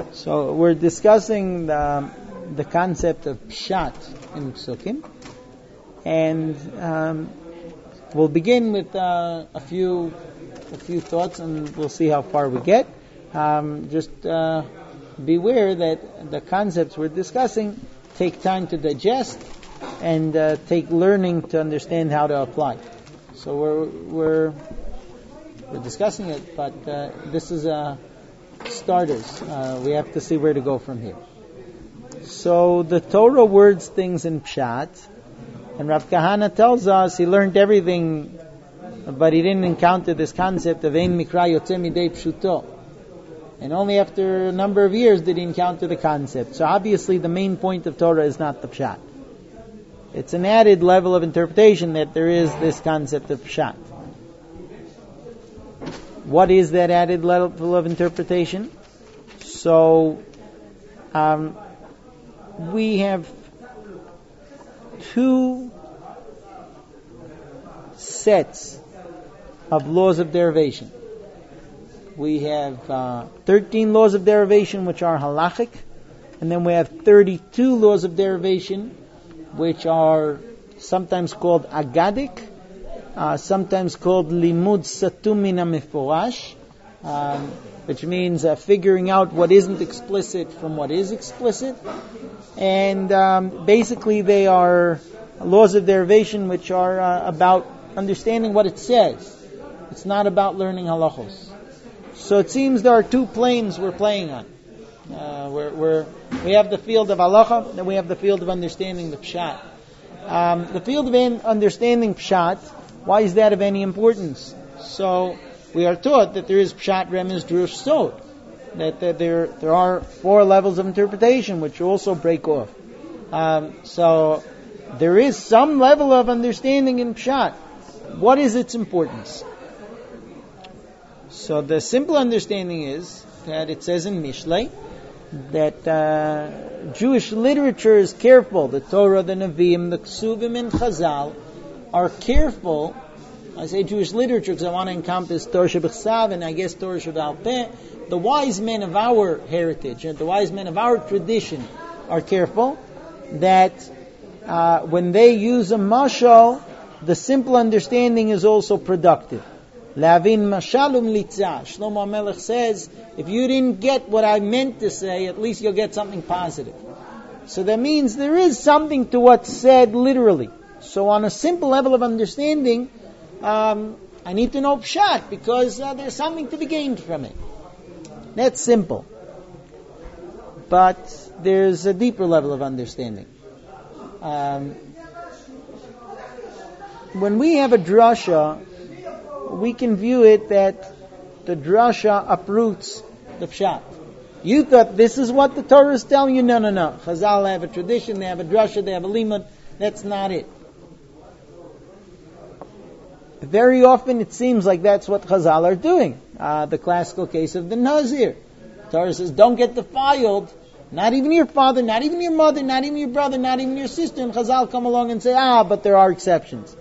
So we're discussing the concept of pshat in Psukim, and we'll begin with a few thoughts, and we'll see how far we get. Just beware that the concepts we're discussing take time to digest and take learning to understand how to apply. So we're discussing it, but this is starters. We have to see where to go from here. So the Torah words things in pshat, and Rav Kahana tells us he learned everything, but he didn't encounter this concept of ein mikra yotzeh midei pshuto. And only after a number of years did he encounter the concept. So obviously the main point of Torah is not the pshat. It's an added level of interpretation that there is this concept of pshat. What is that added level of interpretation? So we have two sets of laws of derivation. We have 13 laws of derivation which are halachic, and then we have 32 laws of derivation which are sometimes called agadic, sometimes called limud satum mina meforash, which means figuring out what isn't explicit from what is explicit. And basically they are laws of derivation which are about understanding what it says. It's not about learning halachos. So it seems there are two planes we're playing on. We have the field of halacha, and we have the field of understanding the pshat. The field of understanding pshat, why is that of any importance? So we are taught that there is pshat, remez, drush, sod. That there are four levels of interpretation which also break off. So there is some level of understanding in pshat. What is its importance? So the simple understanding is that it says in Mishlei that Jewish literature is careful. The Torah, the Nevi'im, the Ksuvim, and Chazal are careful. I say Jewish literature because I want to encompass Torah Shebechsav and I guess Torah Sheba'al Peh. The wise men of our heritage, the wise men of our tradition are careful that when they use a mashal, the simple understanding is also productive. Lavin mashalum litzah. Shlomo HaMelech says, if you didn't get what I meant to say, at least you'll get something positive. So that means there is something to what's said literally. So on a simple level of understanding, I need to know pshat because there's something to be gained from it. That's simple. But there's a deeper level of understanding. When we have a drasha, we can view it that the drasha uproots the pshat. You thought this is what the Torah is telling you? No. Chazal have a tradition, they have a drasha, they have a limud. That's not it. Very often it seems like that's what Chazal are doing. The classical case of the Nazir. The Torah says, don't get defiled. Not even your father, not even your mother, not even your brother, not even your sister. And Chazal come along and say, but there are exceptions.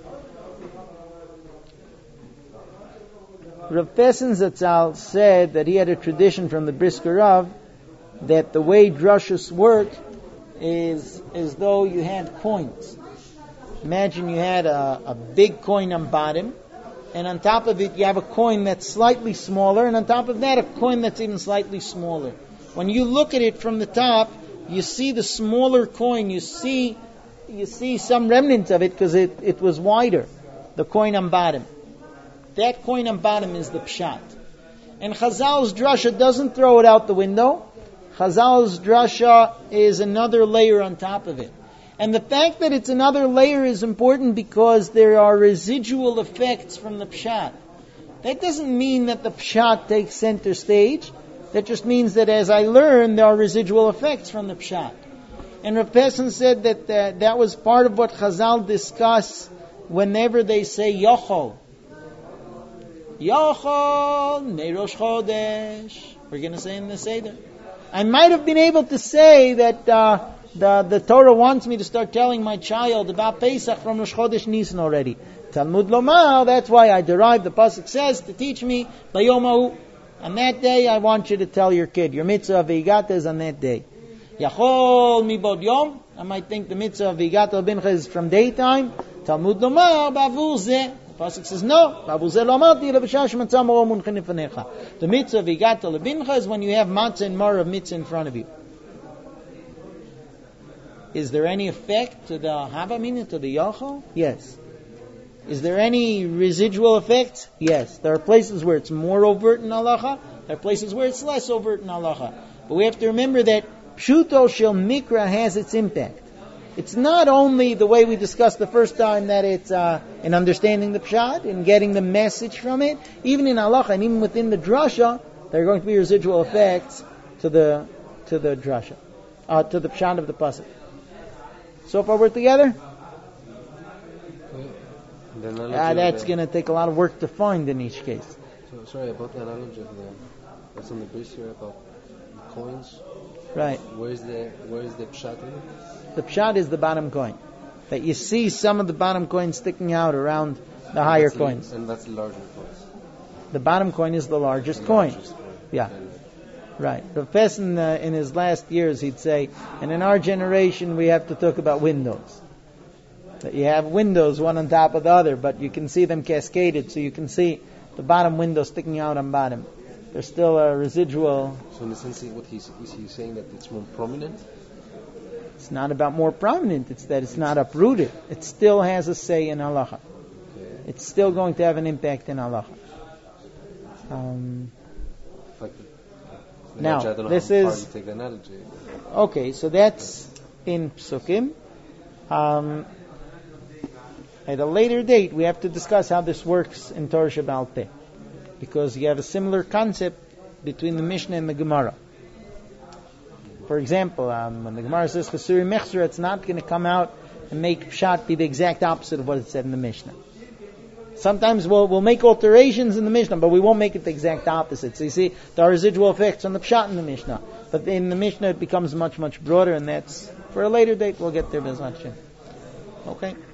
Rav Pessin Zatzal said that he had a tradition from the Brisker Rav that the way drashas work is as though you had coins. Imagine you had a big coin on bottom, and on top of it you have a coin that's slightly smaller, and on top of that a coin that's even slightly smaller. When you look at it from the top, you see the smaller coin, you see some remnants of it because it was wider, the coin on bottom. That coin on bottom is the pshat. And Chazal's drasha doesn't throw it out the window. Chazal's drasha is another layer on top of it. And the fact that it's another layer is important because there are residual effects from the pshat. That doesn't mean that the pshat takes center stage. That just means that as I learn, there are residual effects from the pshat. And Rav Pessin said that that was part of what Chazal discuss whenever they say Yochol. Yochol Neirosh Chodesh. We're going to say in the Seder. I might have been able to say that the Torah wants me to start telling my child about Pesach from Rosh Chodesh Nisan already. Talmud Lomar, that's why I derived, the pasuk says, to teach me Bayom Ha'u. On that day, I want you to tell your kid, your mitzvah v'igata is on that day. Yachol mibod yom, I might think the mitzvah v'igata bincha is from daytime. Talmud Lomar, bavur zeh. The pasuk says, no, bavur zeh lo amarti ela b'shah shematzah maro munchin lefanecha. The mitzvah v'igata lebincha is when you have matzah and mar of mitzvah in front of you. Is there any effect to the hava, meaning to the yachol? Yes. Is there any residual effect? Yes. There are places where it's more overt in halacha. There are places where it's less overt in halacha. But we have to remember that pshuto shel mikra has its impact. It's not only the way we discussed the first time that it's in understanding the pshat, in getting the message from it. Even in halacha and even within the drasha, there are going to be residual effects to the drasha, to the pshat of the pasuk. So far we're together? That's going to take a lot of work to find in each case. So, sorry, about the analogy of that's on the base here about the coins. Right. Where is the pshat in it? The pshat is the bottom coin. That you see some of the bottom coins sticking out around the higher coins. And that's the larger coin. The bottom coin is the largest coin. Yeah. Right. Rav Pessin, in his last years, he'd say, and in our generation, we have to talk about windows. That you have windows, one on top of the other, but you can see them cascaded, so you can see the bottom window sticking out on bottom. There's still a residual. So in a sense, is he saying that it's more prominent? It's not about more prominent, it's that it's not uprooted. It still has a say in halacha. Okay. It's still going to have an impact in halacha. Now, this is... Take the analogy. Okay, so that's in Psukim. At a later date, we have to discuss how this works in Torah Sheba'al Peh, because you have a similar concept between the Mishnah and the Gemara. For example, when the Gemara says Chasuri Mechzer, it's not going to come out and make Pshat be the exact opposite of what it said in the Mishnah. Sometimes we'll make alterations in the Mishnah, but we won't make it the exact opposite. So you see, there are residual effects on the Pshat in the Mishnah. But in the Mishnah, it becomes much, much broader, and that's for a later date. We'll get there, Bez Hashem. Okay.